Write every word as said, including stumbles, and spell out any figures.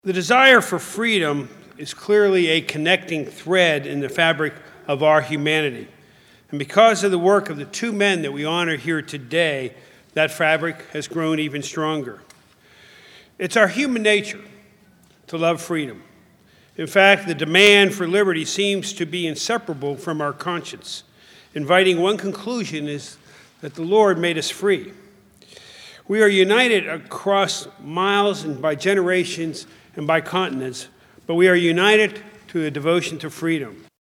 The desire for freedom is clearly a connecting thread in the fabric of our humanity. And because of the work of the two men that we honor here today, that fabric has grown even stronger. It's our human nature to love freedom. In fact, the demand for liberty seems to be inseparable from our conscience. Inviting one conclusion is that the Lord made us free. We are united across miles and by generations and by continents, but we are united to a devotion to freedom.